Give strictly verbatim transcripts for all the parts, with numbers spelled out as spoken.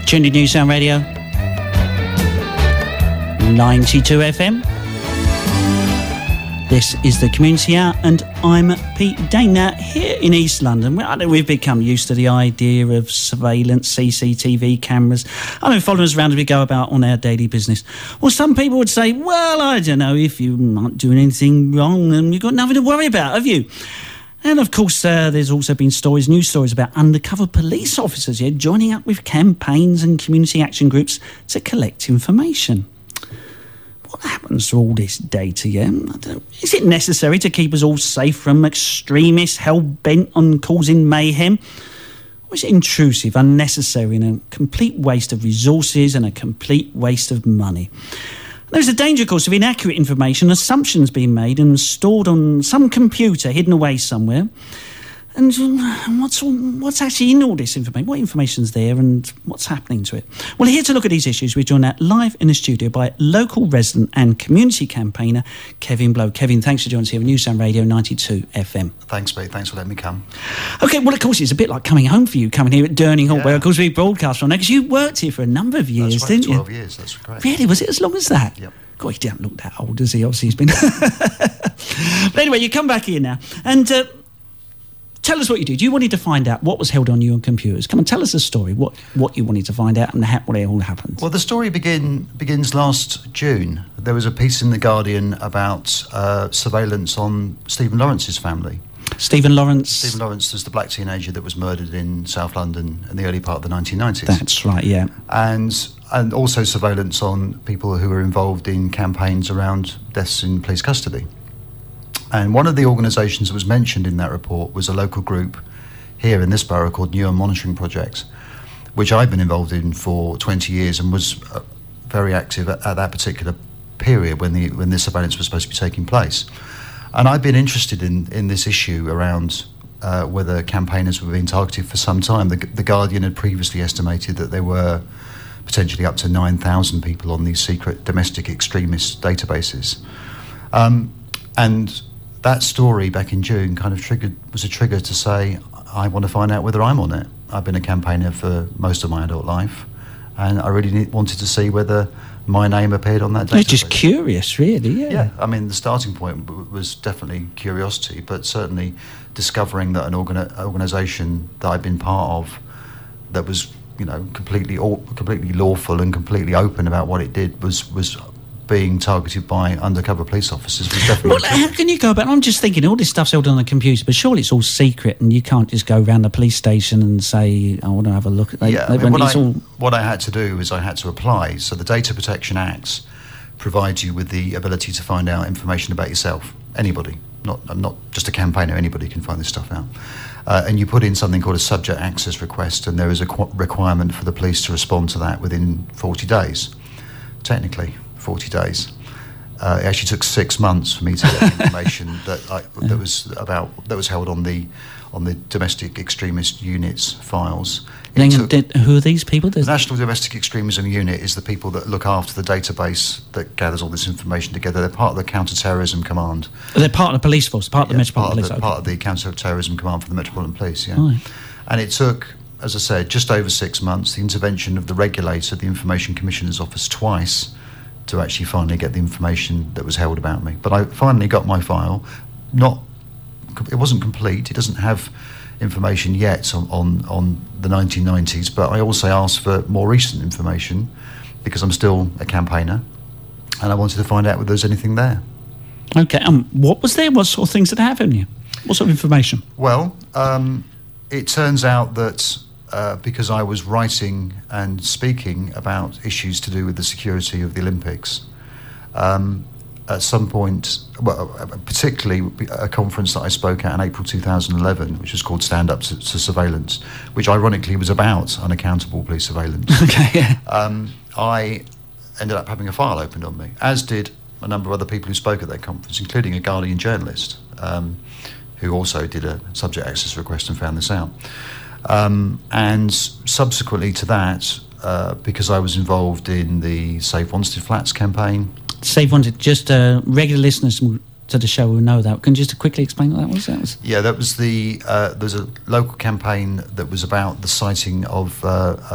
Tuned in New Sound Radio, ninety-two F M. This is the Community Hour, and I'm Pete Dane. Now, here in East London, I know we've become used to the idea of surveillance, C C T V cameras. I know following us around as we go about on our daily business. Well, some people would say, well, I don't know, if you aren't doing anything wrong, then you've got nothing to worry about, have you? And, of course, uh, there's also been stories, news stories about undercover police officers yeah, joining up with campaigns and community action groups to collect information. What happens to all this data, yeah? I don't know. Is it necessary to keep us all safe from extremists hell-bent on causing mayhem? Or is it intrusive, unnecessary, and a complete waste of resources and a complete waste of money? There's a danger, of course, of inaccurate information, assumptions being made and stored on some computer hidden away somewhere. And what's what's actually in all this information? What information's there and what's happening to it? Well, here to look at these issues, we're joined out live in the studio by local resident and community campaigner Kevin Blow. Kevin, thanks for joining us here on New Sound Radio ninety-two F M. Thanks, Pete. Thanks for letting me come. OK, well, of course, it's a bit like coming home for you, coming here at Durning Hall, yeah. where, of course, we broadcast from there, because you worked here for a number of years, that's right, didn't you? twelve years, that's great. Really? Was it as long as that? Yep. God, he don't look that old, does he? Obviously, he's been... But anyway, you come back here now, and... Uh, Tell us what you did. You wanted to find out what was held on you on computers. Come on, tell us the story, what what you wanted to find out and how, what all happened. Well, the story begin, begins last June. There was a piece in The Guardian about uh, surveillance on Stephen Lawrence's family. Stephen Lawrence? Stephen Lawrence was the black teenager that was murdered in South London in the early part of the nineteen nineties. That's right, yeah. And, and also surveillance on people who were involved in campaigns around deaths in police custody. And one of the organisations that was mentioned in that report was a local group here in this borough called Newham Monitoring Project, which I've been involved in for twenty years and was uh, very active at, at that particular period when the when this surveillance was supposed to be taking place. And I've been interested in, in this issue around uh, whether campaigners were being targeted for some time. The, the Guardian had previously estimated that there were potentially up to nine thousand people on these secret domestic extremist databases. Um, and that story back in June kind of triggered was a trigger to say, I want to find out whether I'm on it. I've been a campaigner for most of my adult life, and I really need, wanted to see whether my name appeared on that database. You're just curious, really, yeah. Yeah, I mean, the starting point w- was definitely curiosity, but certainly discovering that an organi- organisation that I'd been part of that was, you know, completely all, completely lawful and completely open about what it did was was being targeted by undercover police officers was definitely... Well, how can you go about... I'm just thinking, all this stuff's held on the computer, but surely it's all secret and you can't just go around the police station and say, I want to have a look at that. Yeah, I mean, what, I, all... what I had to do is I had to apply. So the Data Protection Act provides you with the ability to find out information about yourself. Anybody. Not, I'm not just a campaigner, anybody can find this stuff out. Uh, and you put in something called a subject access request, and there is a qu- requirement for the police to respond to that within forty days. Technically, forty days. Uh, it actually took six months for me to get information that I, that was about that was held on the on the domestic extremist units files. Then, did, who are these people? The National Domestic Extremism Unit is the people that look after the database that gathers all this information together. They're part of the Counter-Terrorism Command. They're part of the police force, part of yeah, the Metropolitan part Police. Of the, okay. Part of the Counter-Terrorism Command for the Metropolitan Police, yeah. Right. And it took, as I said, just over six months, the intervention of the regulator, the Information Commissioner's Office, twice, to actually finally get the information that was held about me. But I finally got my file. Not, it wasn't complete. It doesn't have information yet on, on, on the nineteen nineties, but I also asked for more recent information because I'm still a campaigner and I wanted to find out whether there's anything there. Okay, um, what was there? What sort of things did it have in you? What sort of information? Well, um, it turns out that uh, because I was writing and speaking about issues to do with the security of the Olympics, um, at some point, well, particularly a conference that I spoke at in April two thousand eleven, which was called Stand Up to, to Surveillance, which ironically was about unaccountable police surveillance. Okay, yeah. Um, I ended up having a file opened on me, as did a number of other people who spoke at that conference, including a Guardian journalist um, who also did a subject access request and found this out. Um, and subsequently to that, uh, because I was involved in the Save Wanstead Flats campaign. Save Wanstead, just uh, regular listeners to the show will know that. Can you just quickly explain what that was? That was yeah, that was the, uh, there's a local campaign that was about the sighting of uh, a,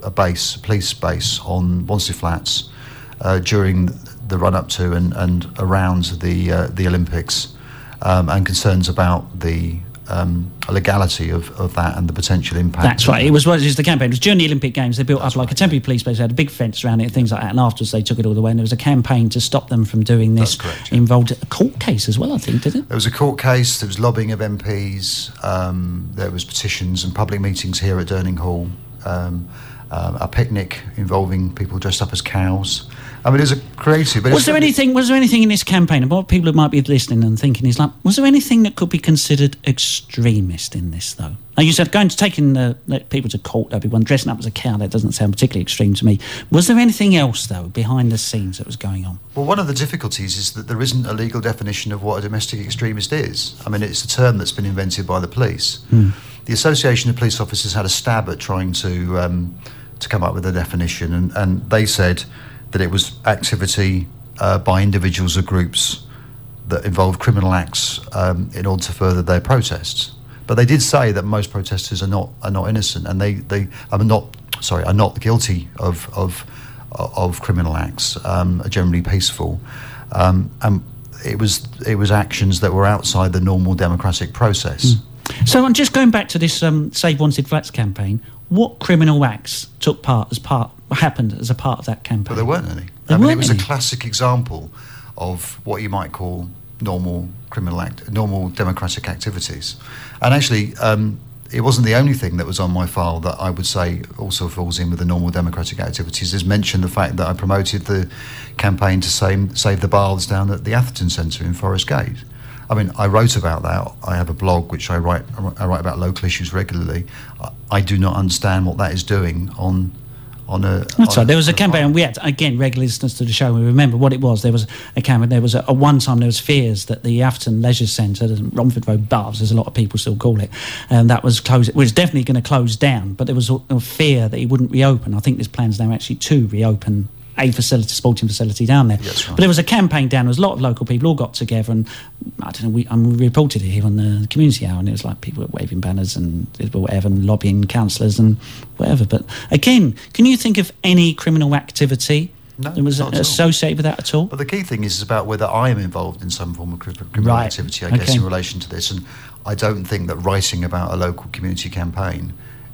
a base, a police base on Wanstead Flats uh, during the run-up to and, and around the uh, the Olympics, um, and concerns about the um, legality of, of that and the potential impact. That's right. It was, well, it was the campaign. It was during the Olympic Games. They built That's up like right. a temporary police base. They had a big fence around it and things like that. And afterwards, they took it all away. And there was a campaign to stop them from doing this. That's correct, yeah. Involved a court case as well, I think, did it? There was a court case. There was lobbying of M Ps. Um, there was petitions and public meetings here at Durning Hall. Um, uh, a picnic involving people dressed up as cows. I mean, it was a creative. But Was there anything? Was there anything in this campaign? And what people who might be listening and thinking is like, was there anything that could be considered extremist in this, though? Now you said going to taking the, the people to court, everyone dressing up as a cow. That doesn't sound particularly extreme to me. Was there anything else though behind the scenes that was going on? Well, one of the difficulties is that there isn't a legal definition of what a domestic extremist is. I mean, it's a term that's been invented by the police. Hmm. The Association of Police Officers had a stab at trying to um, to come up with a definition, and, and they said that it was activity uh, by individuals or groups that involved criminal acts um, in order to further their protests. But they did say that most protesters are not are not innocent, and they they are not sorry are not guilty of of of criminal acts. Um, are generally peaceful, um, and it was it was actions that were outside the normal democratic process. Mm. So I'm just going back to this um, Save Wanstead Flats campaign. What criminal acts took part as part happened as a part of that campaign? But there weren't any. There I mean, weren't it was any. a classic example of what you might call normal criminal act, normal democratic activities. And actually, um, it wasn't the only thing that was on my file that I would say also falls in with the normal democratic activities. There's mentioned the fact that I promoted the campaign to save, save the baths down at the Atherton Centre in Forest Gate. I mean, I wrote about that. I have a blog which I write. I write about local issues regularly. I, I do not understand what that is doing on on a. That's on right. There was a on campaign, farm. and we had again regular listeners to the show. We remember what it was. There was a campaign. There was a, a one time there was fears that the Atherton Leisure Centre, the Romford Road Baths, as a lot of people still call it, and that was closed. It was definitely going to close down, but there was a, a fear that it wouldn't reopen. I think there's plans now actually to reopen a facility, sporting facility down there. That's right. But there was a campaign down. There was a lot of local people all got together, and I don't know. We, um, we reported it here on the community hour, and it was like people were waving banners and whatever, and lobbying councillors and whatever. But again, can you think of any criminal activity No, that was not at all. associated with that at all? But the key thing is about whether I am involved in some form of cri- criminal Right. activity, I guess, Okay. in relation to this. And I don't think that writing about a local community campaign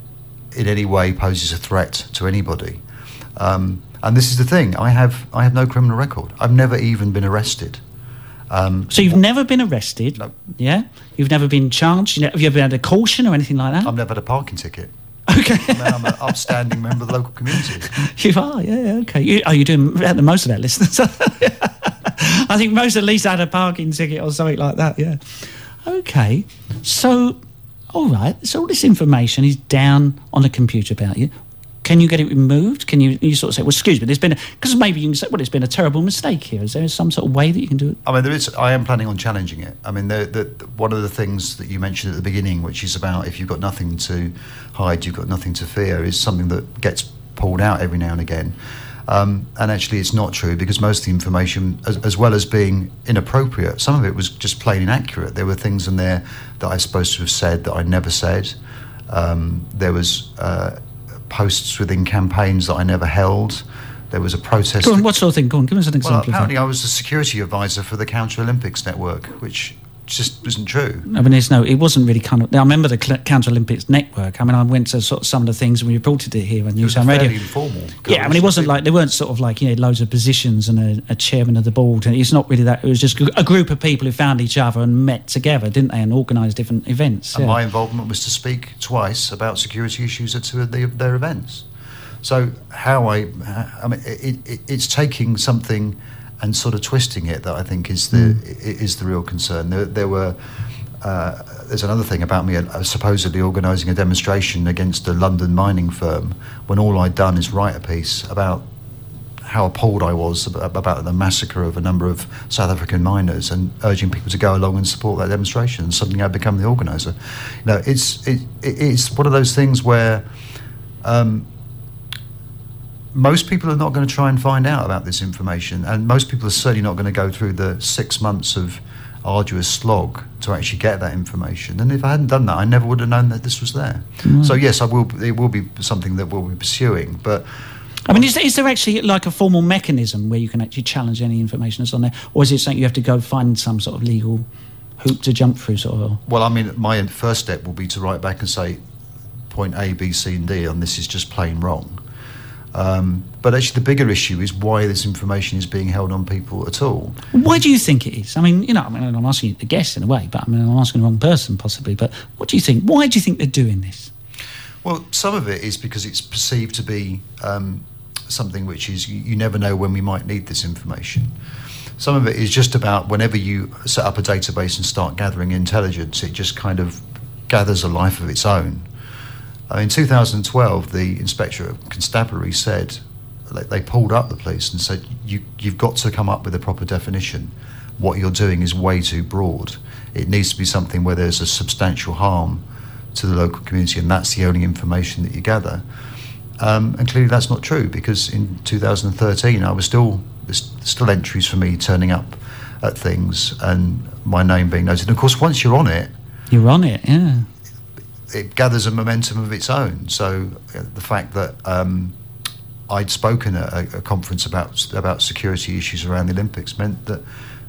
in any way poses a threat to anybody. Um, and this is the thing: I have I have no criminal record. I've never even been arrested. Um, So you've never been arrested? No. Yeah? You've never been charged? You know, have you ever had a caution or anything like that? I've never had a parking ticket. Okay. I mean, I'm an upstanding member of the local community. You are, yeah, yeah, okay. You, oh, you're doing better than most of our listeners. I think most at least had a parking ticket or something like that, yeah. Okay, so, all right, so all this information is down on a computer about you. Can you get it removed? Can you, you sort of say, well, excuse me, there's been, because maybe you can say, well, it's been a terrible mistake here. Is there some sort of way that you can do it? I mean, there is. I am planning on challenging it. I mean, the, the, one of the things that you mentioned at the beginning, which is about if you've got nothing to hide, you've got nothing to fear, is something that gets pulled out every now and again. Um, and actually, it's not true, because most of the information, as, as well as being inappropriate, some of it was just plain inaccurate. There were things in there that I was supposed to have said that I never said. Um, there was uh, posts within campaigns that I never held. There was a protest. Go on, what sort of thing? Go on, give us an Well, example. apparently of I was the security advisor for the Counter Olympics network, which just isn't true. that. I mean, there's no, it wasn't really kind of, I remember the Cl- Counter Olympics network. I mean, I went to sort of some of the things and we reported it here on It was a Newsound Radio. fairly informal. Yeah, I mean, it wasn't like, there weren't sort of like, you know, loads of positions and a, a chairman of the board. And it's not really that. It was just a group of people who found each other and met together, didn't they, and organised different events. And yeah. my involvement was to speak twice about security issues at two of the, their events. So how I, I mean, it, it, it's taking something and sort of twisting it that I think is the Mm. is the real concern. There, there were. Uh, there's another thing about me uh, supposedly organising a demonstration against a London mining firm when all I'd done is write a piece about how appalled I was about, about the massacre of a number of South African miners and urging people to go along and support that demonstration. And suddenly I'd become the organiser. You know, it's it, it's one of those things where um, most people are not going to try and find out about this information, and most people are certainly not going to go through the six months of arduous slog to actually get that information. And if I hadn't done that, I never would have known that this was there. Mm. So yes, I will. It will be something that we'll be pursuing. But I mean, is there, is there actually like a formal mechanism where you can actually challenge any information that's on there, or is it something you have to go find some sort of legal hoop to jump through, sort of? Well, I mean, my first step will be to write back and say, point A, B, C, and D, and this is just plain wrong. Um, but actually, the bigger issue is why this information is being held on people at all. Why do you think it is? I mean, you know, I mean, I'm asking you to guess in a way, but I mean, I'm asking the wrong person possibly. But what do you think? Why do you think they're doing this? Well, some of it is because it's perceived to be um, something which is you, you never know when we might need this information. Some of it is just about whenever you set up a database and start gathering intelligence, it just kind of gathers a life of its own. In two thousand twelve, the Inspector of Constabulary said, they pulled up the police and said, you, you've got to come up with a proper definition. What you're doing is way too broad. It needs to be something where there's a substantial harm to the local community, and that's the only information that you gather. Um, and clearly that's not true, because in two thousand thirteen, I was still, there's still entries for me turning up at things and my name being noted. And of course, once you're on it, you're on it, yeah. It gathers a momentum of its own. So uh, the fact that um, I'd spoken at a, a conference about about security issues around the Olympics meant that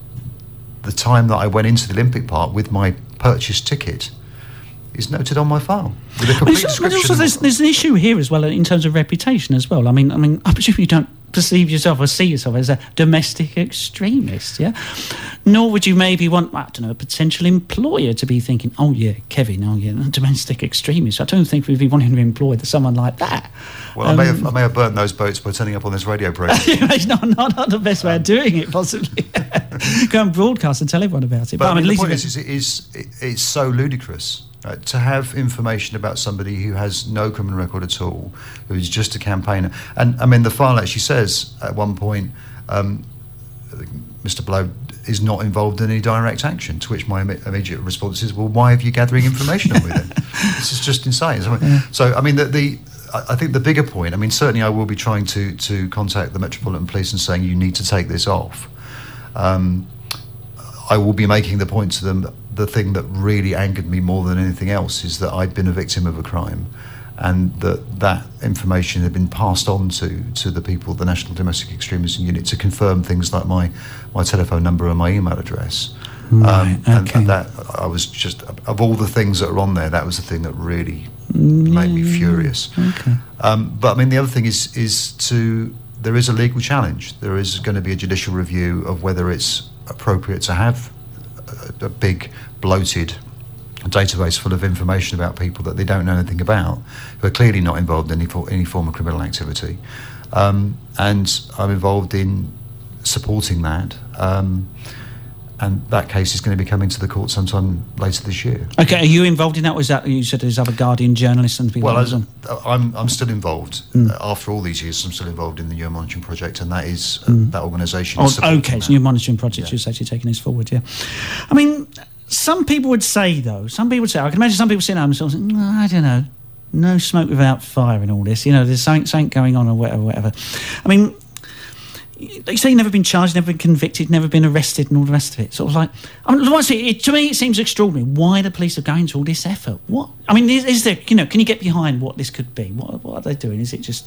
the time that I went into the Olympic Park with my purchased ticket is noted on my file with a complete well, description. Also, there's, there's an issue here as well in terms of reputation as well. I mean, I mean, I presume you don't perceive yourself or see yourself as a domestic extremist, yeah? Nor would you maybe want, I don't know, a potential employer to be thinking, oh yeah, Kevin, oh yeah, domestic extremist. I don't think we'd be wanting to employ someone like that. Well, um, I may have I may have burnt those boats by turning up on this radio program. not, not, not the best way of doing it, possibly. Go and broadcast and tell everyone about it. But, but I mean, I mean, the point is, is, it is it, it's so ludicrous. Uh, to have information about somebody who has no criminal record at all, who is just a campaigner. And, I mean, the file actually says at one point, um, Mister Blow is not involved in any direct action, to which my Im- immediate response is, well, why are you gathering information on me then? This is just insane. So, yeah. so I mean, the, the I think the bigger point, I mean, certainly I will be trying to, to contact the Metropolitan Police and saying, you need to take this off. Um, I will be making the point to them, the thing that really angered me more than anything else is that I'd been a victim of a crime, and that that information had been passed on to, to the people, the National Domestic Extremism Unit, to confirm things like my, my telephone number and my email address. Right, um, and, okay. and that, I was just, of all the things that are on there, that was the thing that really made me furious. Okay. Um, but I mean, the other thing is, is to, there is a legal challenge. There is going to be a judicial review of whether it's appropriate to have a, a big, bloated database full of information about people that they don't know anything about, who are clearly not involved in any, for, any form of criminal activity. Um, and I'm involved in supporting that. Um, and that case is going to be coming to the court sometime later this year. Okay, are you involved in that? Was that you said there's other Guardian journalists and people? Well, like I, I'm I'm still involved. Mm. Uh, after all these years, I'm still involved in the New Monitoring Project, and that is uh, mm. that organisation. Oh, okay, so New Monitoring Project yeah. is actually taking this forward. Yeah, I mean, some people would say though. Some people would say, I can imagine some people sitting at home and saying, no, I don't know, no smoke without fire in all this. You know, there's something something going on or whatever, whatever. I mean, like you say, you've never been charged, never been convicted, never been arrested, and all the rest of it. Sort of like, I mean, honestly, it, to me, it seems extraordinary. Why the police are going to all this effort? What? I mean, is, is there? You know, can you get behind what this could be? What, what are they doing? Is it just?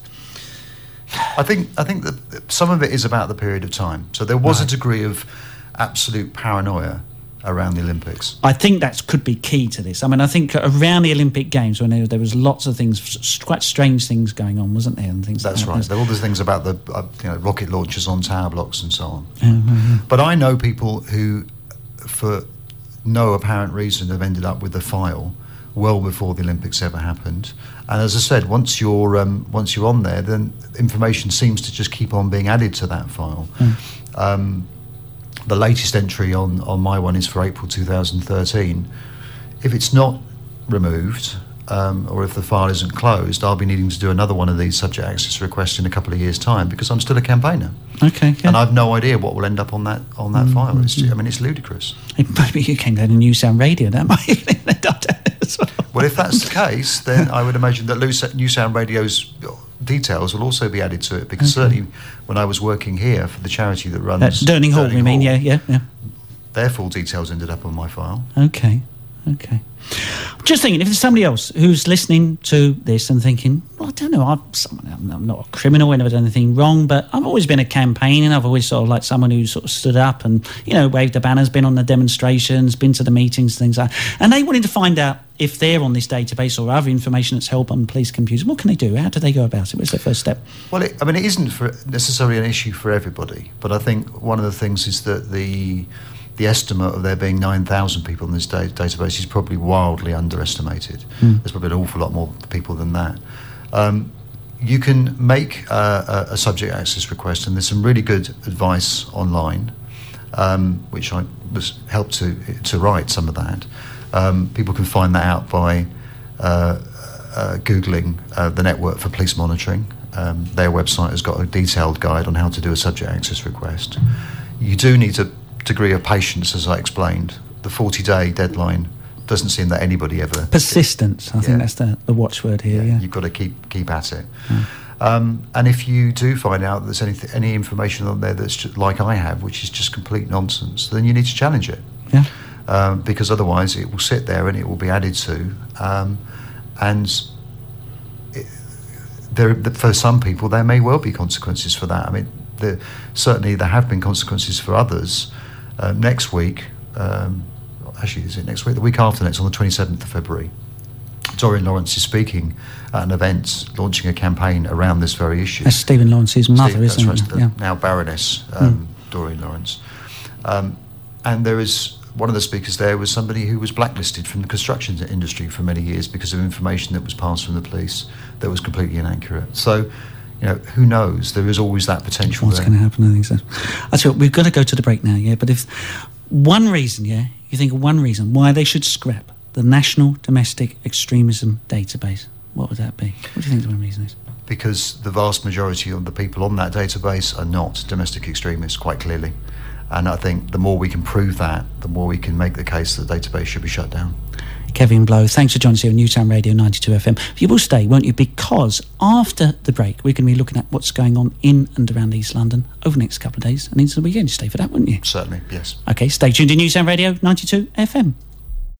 I think I think that some of it is about the period of time. So there was right. a degree of absolute paranoia around the Olympics. I think that could be key to this. I mean, I think around the Olympic Games, when there, there was lots of things, quite strange things going on, wasn't there? And things. That's like right. That. There were all these things about the uh, you know, rocket launchers on tower blocks and so on. Mm-hmm. But I know people who, for no apparent reason, have ended up with the file well before the Olympics ever happened. And as I said, once you're um, once you're on there, then information seems to just keep on being added to that file. Mm. Um, the latest entry on, on my one is for April two thousand thirteen. If it's not removed, um, or if the file isn't closed, I'll be needing to do another one of these subject access requests in a couple of years' time, because I'm still a campaigner. Okay. Yeah. And I've no idea what will end up on that on that mm-hmm. file. It's, I mean, it's ludicrous. Maybe you came down to New Sound Radio, that might as well. Well, if that's the case, then I would imagine that New Sound Radio's details will also be added to it, because okay. certainly when I was working here for the charity that runs uh, Durning Hall, we mean, yeah, yeah, yeah. their full details ended up on my file. Okay, okay. Just thinking, if there's somebody else who's listening to this and thinking, well, I don't know, I'm, someone, I'm not a criminal, I've never done anything wrong, but I've always been a campaigner, I've always sort of like someone who sort of stood up and, you know, waved the banners, been on the demonstrations, been to the meetings, things like that. And they wanted to find out if they're on this database or other information that's held on police computers. What can they do? How do they go about it? What's their first step? Well, it, I mean, it isn't for necessarily an issue for everybody, but I think one of the things is that the... the estimate of there being nine thousand people in this da- database is probably wildly underestimated. Mm. There's probably an awful lot more people than that. Um, you can make uh, a, a subject access request, and there's some really good advice online, um, which I was helped to to write some of that. Um, people can find that out by uh, uh, Googling uh, the Network for Police Monitoring. Um, their website has got a detailed guide on how to do a subject access request. You do need to degree of patience, as I explained. The forty-day deadline doesn't seem that anybody ever... Persistence, I yeah. think that's the, the watchword here, yeah. yeah. You've got to keep keep at it. Mm. Um, and if you do find out there's any, any information on there that's just, like I have, which is just complete nonsense, then you need to challenge it. Yeah. Um, because otherwise it will sit there and it will be added to. Um, and it, there, for some people, there may well be consequences for that. I mean, there, certainly there have been consequences for others. Uh, next week, um, actually, is it next week? The week after next, on the twenty-seventh of February, Doreen Lawrence is speaking at an event launching a campaign around this very issue. That's Stephen Lawrence's mother, Steve, isn't that's it? Right, yeah. Now Baroness um, mm. Doreen Lawrence. Um, and there is one of the speakers there was somebody who was blacklisted from the construction industry for many years because of information that was passed from the police that was completely inaccurate. So, you know, who knows? There is always that potential What's there. going to happen, I think so. I tell you what, we've got to go to the break now, yeah? But if one reason, yeah, you think of one reason why they should scrap the National Domestic Extremism Database, what would that be? What do you think the one reason is? Because the vast majority of the people on that database are not domestic extremists, quite clearly. And I think the more we can prove that, the more we can make the case that the database should be shut down. Kevin Blow, thanks for joining us here on Newtown Radio ninety-two F M. You will stay, won't you? Because after the break, we're going to be looking at what's going on in and around East London over the next couple of days and into the weekend. You stay for that, wouldn't you? Certainly, yes. OK, stay tuned to Newtown Radio ninety-two F M.